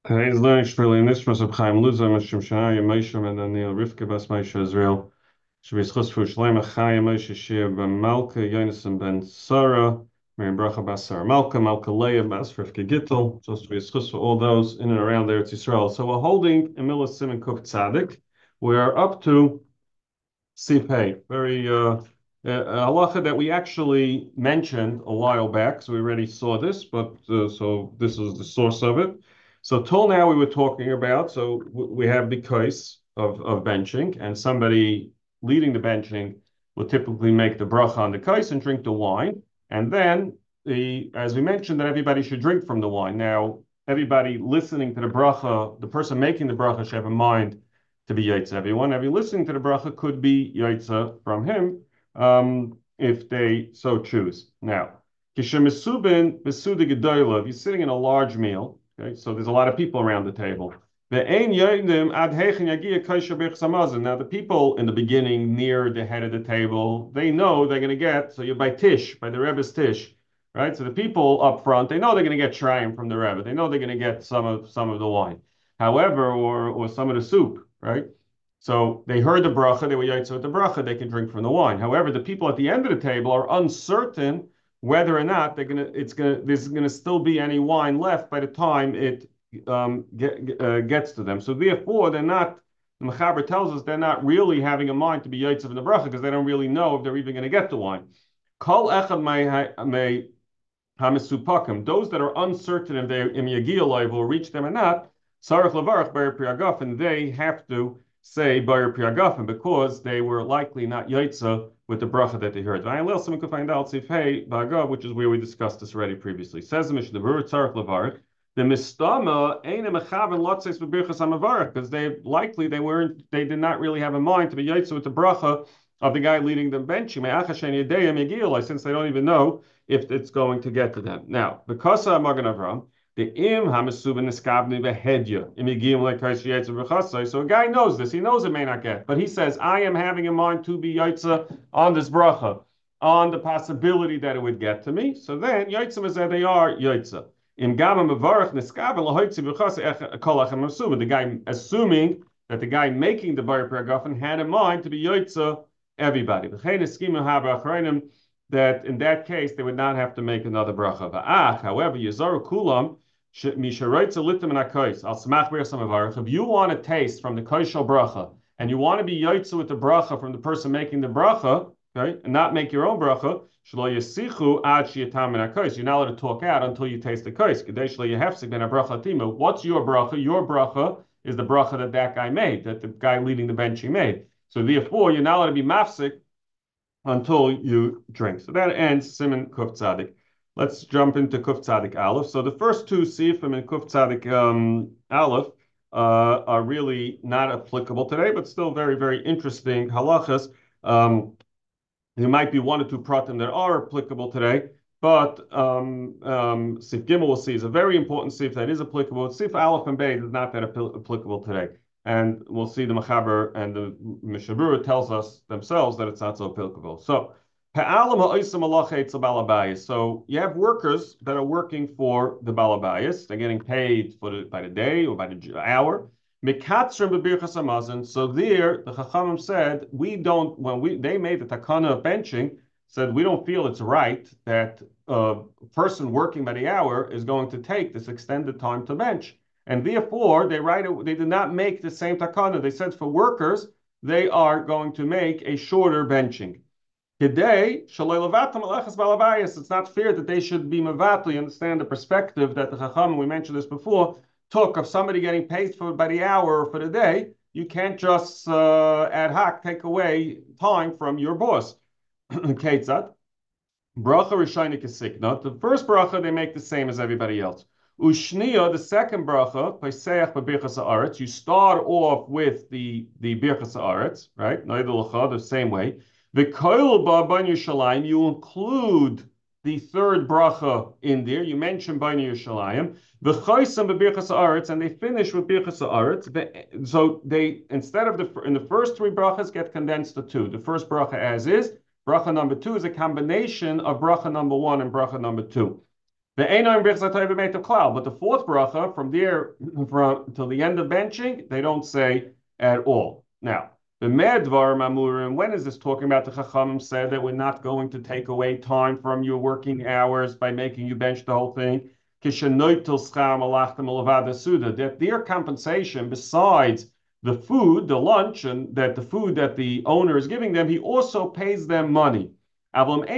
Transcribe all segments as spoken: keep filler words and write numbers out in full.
Today's learning Shvili Nishmas of Chaim Luzer, Mishim Shania, Moshe, and Daniel Rivka Bas Moshe Israel. Should be schus for Shlema Chaya Moshe Shir ben Malka, Yonason ben Sarah, Mary Bracha Bas Sarah Malka, Malka Leah Bas Rivka Gittel. Just to be schus for all those in and around Eretz Yisrael. So we're holding Emilah Simon Kuf Tzadik. We are up to Sipay, very uh, a halacha that we actually mentioned a while back, so we already saw this, but uh, so this is the source of it. So till now we were talking about, so we have the case of, of benching, and somebody leading the benching will typically make the bracha on the case and drink the wine, and then the as we mentioned that everybody should drink from the wine. Now everybody listening to the bracha, the person making the bracha should have in mind to be Yaitza. Everyone, every listening to the bracha could be Yaitza from him, um, if they so choose. Now, Kishemisubin Besuda Gedoyla, if you're sitting in a large meal, okay, so there's a lot of people around the table. Now, the people in the beginning near the head of the table, they know they're going to get, so you're by Tish, by the Rebbe's Tish, right? So the people up front, they know they're going to get Shrayim from the Rebbe. They know they're going to get some of some of the wine. However, or or some of the soup, right? So they heard the bracha, they were yaitza with the bracha, they can drink from the wine. However, the people at the end of the table are uncertain whether or not they're gonna, it's gonna, there's gonna still be any wine left by the time it um, get, uh, gets to them. So therefore, they're not. The Mechaber tells us they're not really having a mind to be yaitza in the bracha because they don't really know if they're even going to get the wine. Kol echad may hamisupakim. Those that are uncertain if they im yagiya will reach them or not. Sarach levarach bar priagaf, and they have to say bar priagafim because they were likely not yaitza with the bracha that they heard. Someone find out sifhei ba'agav, which is where we discussed this already previously. Says the Mishnah, tzarich levarach. The mistama ain't a mechaven lotzes b'birchas hamavarach because they likely they weren't they did not really have a mind to be yaitza with the bracha of the guy leading them benching. Since they don't even know if it's going to get to them. Now, because of Magen Avram, the im hamesubin niskabni behedya imigim lekais yaitza b'chasai. So a guy knows this. He knows it may not get, but he says, "I am having in mind to be yaitza on this bracha, on the possibility that it would get to me." So then yaitza is that they are yaitza. Im gama mevarach niskabel lahoitzi b'chasai kolachem mesubin. The guy assuming that the guy making the bar paragafin had in mind to be yaitza everybody. That in that case they would not have to make another bracha. However, Yazaru Kulam, if you want to taste from the koshel bracha and you want to be yaitza with the bracha from the person making the bracha, okay, and not make your own bracha, you're not allowed to talk out until you taste the kos. What's your bracha? Your bracha is the bracha that that guy made, that the guy leading the bench made. So therefore, you're not allowed to be mafsik until you drink. So that ends Simon Kuf Tzadik. Let's jump into Kuf Tzadik Aleph. So the first two Sifim in Kuf Tzadik um, Aleph uh, are really not applicable today, but still very, very interesting halachas. Um, there might be one or two pratim that are applicable today, but um, um, Sif Gimel we'll see is a very important Sif that is applicable. Sif Aleph and Beit is not that applicable today. And we'll see the Mechaber and the Mishabura tells us themselves that it's not so applicable. So, so you have workers that are working for the balabayas. They're getting paid for the, by the day or by the hour. So there, the Chachamim said, we don't, when we they made the takana of benching, said we don't feel it's right that a person working by the hour is going to take this extended time to bench. And therefore, they write it, they did not make the same takana. They said for workers, they are going to make a shorter benching. Today, it's not fair that they should be mevatel. You understand the perspective that the Chacham, we mentioned this before, took of somebody getting paid for by the hour or for the day. You can't just uh, ad hoc take away time from your boss. Ketzat. Bracha Rishaynik Kesikna. The first bracha, they make the same as everybody else. Ushniya, the second bracha, Paisech B'Birchas Haaretz, you start off with the, the Birchas Haaretz, right? The same way. The Koil B'Ban Yerushalayim, you include the third bracha in there. You mention Ban Yerushalayim. The Chaysam B'Birchas Haaretz, and they finish with Birchas Haaretz. So they, instead of the, in the first three brachas, get condensed to two. The first bracha as is. Bracha number two is a combination of bracha number one and bracha number two. The Einon Birchas HaTorah B'Meit of Klal, but the fourth bracha from there from till the end of benching, they don't say at all. Now, the Medvar Mamurim, when is this talking about? The Chachamim said that we're not going to take away time from your working hours by making you bench the whole thing. That their compensation, besides the food, the lunch, and that the food that the owner is giving them, he also pays them money. If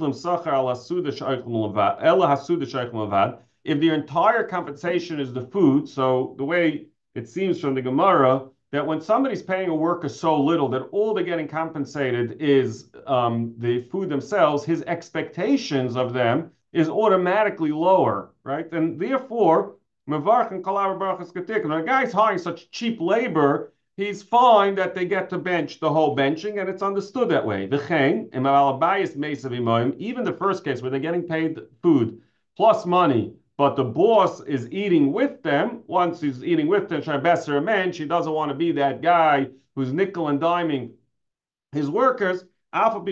their entire compensation is the food, so the way it seems from the Gemara, that when somebody's paying a worker so little that all they're getting compensated is um, the food themselves, his expectations of them is automatically lower, right? And therefore, when a guy's hiring such cheap labor, he's fine that they get to bench the whole benching, and it's understood that way. Even the first case where they're getting paid food plus money, but the boss is eating with them. Once he's eating with them, Shai man, she doesn't want to be that guy who's nickel and diming his workers. Even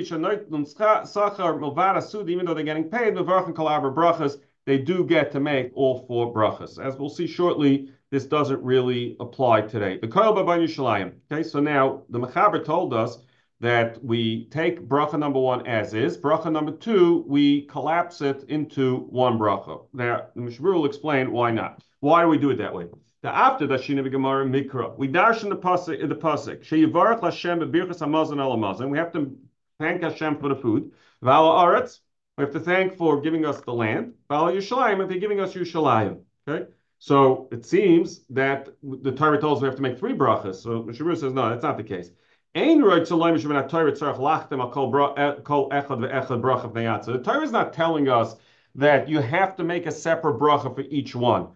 though they're getting paid, they do get to make all four brachas. As we'll see shortly, this doesn't really apply today. The Koil Baban Yushalayim. Okay, so now the Mechaber told us that we take bracha number one as is. Bracha number two, we collapse it into one bracha. Now, the Mishmur will explain why not. Why do we do it that way? The after the Shina Gemara Mikra, we darshan the pasuk in the pasuk. Sheyivarach Hashem b'birchas hamazon al hamazon. We have to thank Hashem for the food. V'ala aretz, we have to thank for giving us the land. V'ala Yushalayim, if they're giving us Yushalayim. Okay. So it seems that the Torah tells us we have to make three brachas. So Mishmur says no, that's not the case. The Torah is not telling us that you have to make a separate bracha for each one.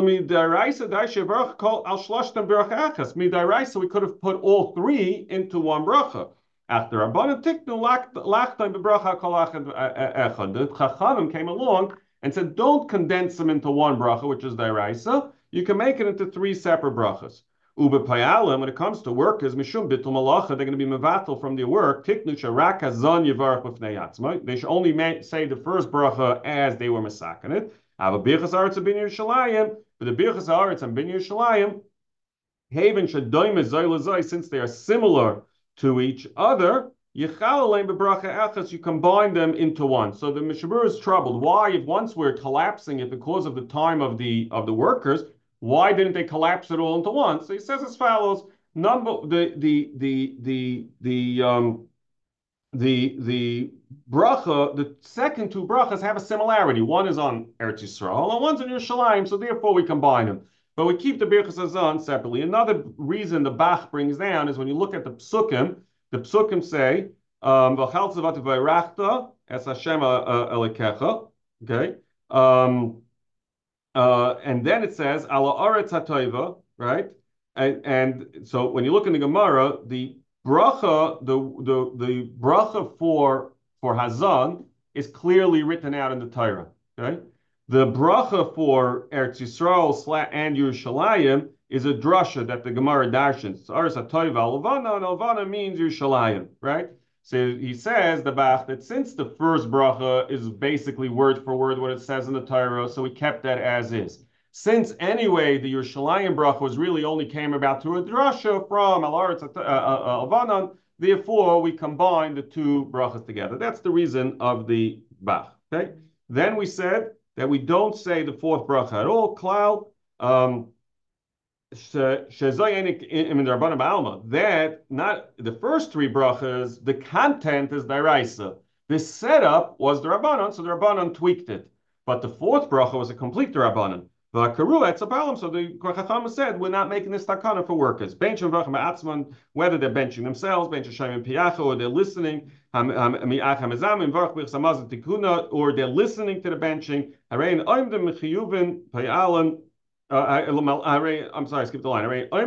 We could have put all three into one bracha. After the Chachamim came along and said, don't condense them into one bracha, which is daraisa. You can make it into three separate brachas. Ube payalim, when it comes to workers, mishum bitul malacha, they're going to be mevatel from their work. Tiknu sharak hazon yivarach b'fnei yatzma. They should only say the first bracha as they were mesakenet. Ava birchas aretz and bin Yerushalayim, but the birchas aretz and bin Yerushalayim, haven shadoyim zoy lezoy, since they are similar to each other, yichal aleim bebracha echas, you combine them into one. So the Mishabur is troubled. Why, if once we're collapsing it because of the time of the of the workers, why didn't they collapse it all into one? So he says as follows: number the the the the the um the the bracha, the second two brachas have a similarity. One is on Eretz Yisrael and one's on Yerushalayim, so therefore we combine them. But we keep the Birchas Hazon separately. Another reason the Bach brings down is when you look at the Psukim, the Psukim say, um, V'chal tzavati v'irachta es Hashem elekecha, okay? Um, Uh, and then it says ala aretz hatoiva, right? And, and so when you look in the Gemara, the bracha, the the the bracha for for Hazan is clearly written out in the Torah. Okay, the bracha for Eretz Yisrael and Yerushalayim is a drasha that the Gemara darshans. So aretz hatoiva alvana, and alvana means Yerushalayim, right? So he says, the Bach, that since the first bracha is basically word for word what it says in the Torah, so we kept that as is. Since anyway, the Yerushalayim bracha was really only came about through a drasha from Al Aretz Alvanan, therefore we combine the two brachas together. That's the reason of the Bach. Okay. Then we said that we don't say the fourth bracha at all. Klal. Um, that not the first three brachas, the content is daraisa. The setup was the Rabbanon, so the Rabbanon tweaked it. But the fourth bracha was a complete Rabbanon. So the Chacham said, we're not making this takana for workers. Whether they're benching themselves, or they're listening, or they're listening to the benching. Uh, I'm sorry, I skipped the line.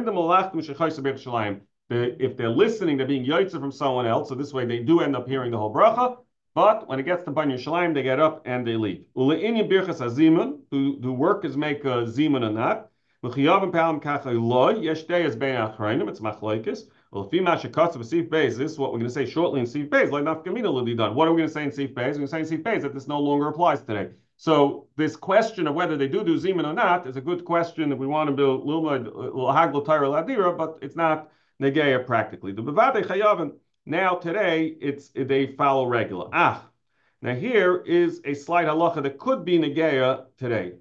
If they're listening, they're being yotze from someone else, so this way they do end up hearing the whole bracha. But when it gets to Ban Yerushalayim, they get up and they leave. Ule'inyan birchas hazimun, do the workers make a zimun or not? L'chiyavim palam kacha loy, yesh deyas bein achreinim, it's machlokes. L'fi ma shekatz b'sif beis, this is what we're going to say shortly in Sif Beis, like nafkamina will be done. What are we going to say in Sif Beis? We're going to say in Sif Beis that this no longer applies today. So this question of whether they do do Zeman or not is a good question if we want to build Hagla Tyra Ladira, but it's not Negeya practically. The Bevade Chayavin, now today, it's they follow regular. Ah, now here is a slight halacha that could be Negeya today.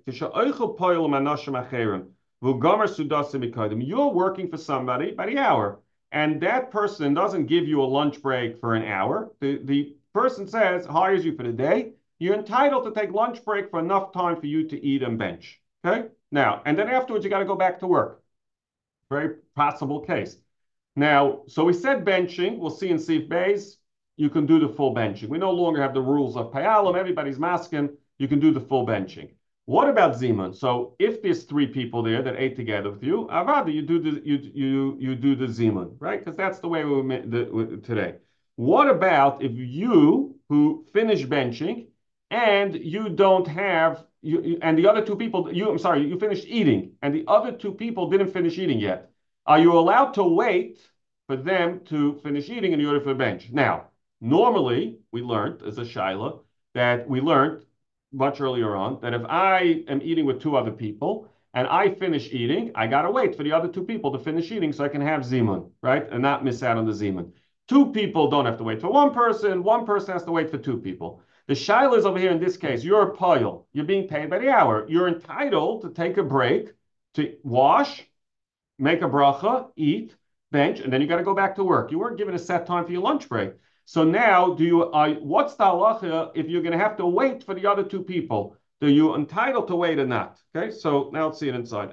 You're working for somebody by the hour, and that person doesn't give you a lunch break for an hour. The, the person says, hires you for the day, you're entitled to take lunch break for enough time for you to eat and bench. Okay? Now, and then afterwards, you got to go back to work. Very possible case. Now, so we said benching. We'll see in Sif Bays, you can do the full benching. We no longer have the rules of Payalim. Everybody's masking. You can do the full benching. What about Zimun? So if there's three people there that ate together with you, Avada, you do the you you you do the Zimun, right? Because that's the way we the, today. What about if you who finish benching and you don't have you and the other two people you I'm sorry you finished eating and the other two people didn't finish eating yet? Are you allowed to wait for them to finish eating in order for the bench? Now, normally we learned as a shaila that we learned much earlier on that if I am eating with two other people and I finish eating, I gotta wait for the other two people to finish eating so I can have zimun, right, and not miss out on the zimun. Two people don't have to wait for one person. One person has to wait for two people. The shaila is over here in this case. You're a payil. You're being paid by the hour. You're entitled to take a break to wash, make a bracha, eat, bench, and then you got to go back to work. You weren't given a set time for your lunch break. So now, do you? Uh, what's the halacha if you're going to have to wait for the other two people? Are you entitled to wait or not? Okay, so now let's see it inside.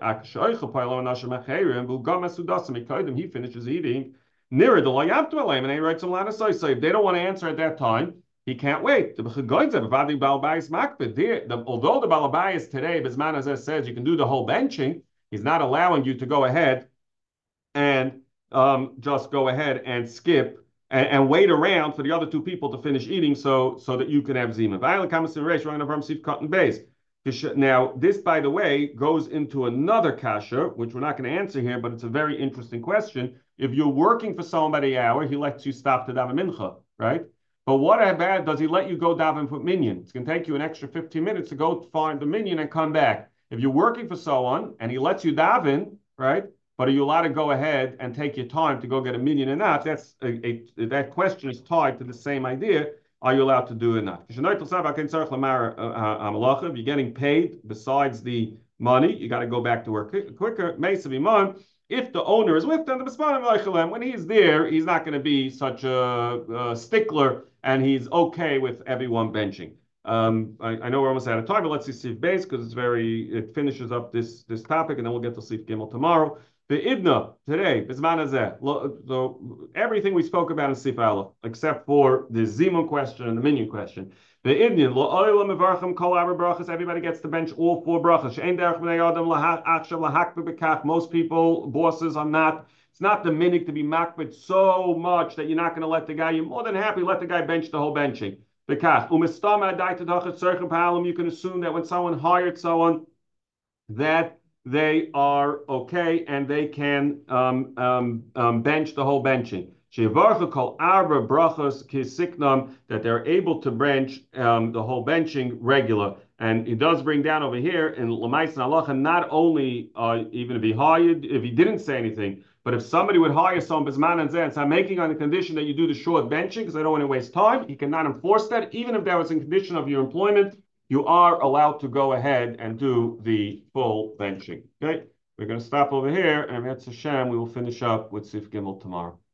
He finishes eating. Nearer the layam and he writes a lot of say. So if they don't want to answer at that time, he can't wait. The, although the balabayas today, Bisman as says, you can do the whole benching. He's not allowing you to go ahead and um, just go ahead and skip and, and wait around for the other two people to finish eating so, so that you can have zima. Now, this, by the way, goes into another kasha, which we're not going to answer here, but it's a very interesting question. If you're working for somebody hour, he lets you stop to daven mincha, right? But what about does he let you go daven for minyan? It's going to take you an extra fifteen minutes to go find the minyan and come back. If you're working for someone and he lets you daven, right? But are you allowed to go ahead and take your time to go get a minyan or not? That's a, a, that question is tied to the same idea. Are you allowed to do it or not? If you're getting paid besides the money, you got to go back to work quicker. If the owner is with them, when he's there, he's not going to be such a, a stickler, and he's okay with everyone benching. Um, I, I know we're almost out of time, but let's see Sif Beis because it's very it finishes up this this topic, and then we'll get to Sif Gimel tomorrow. The Idna today, so everything we spoke about in Sif Aleph, except for the Zimun question and the Minyan question. The Idna, everybody gets to bench all four brachas. Most people, bosses, are not. It's not the minig to be makbid so much that you're not going to let the guy. You're more than happy let the guy bench the whole benching. You can assume that when someone hired someone, that they are okay and they can um, um, um, bench the whole benching. That they're able to bench um, the whole benching regular. And he does bring down over here in Lamais and Halacha, not only uh, even if he hired, if he didn't say anything, but if somebody would hire someone, Bisman and Zen, so I'm making on the condition that you do the short benching because I don't want to waste time, he cannot enforce that. Even if that was in condition of your employment, you are allowed to go ahead and do the full benching. Okay, we're going to stop over here, and Metz Hashem, we will finish up with Sif Gimel tomorrow.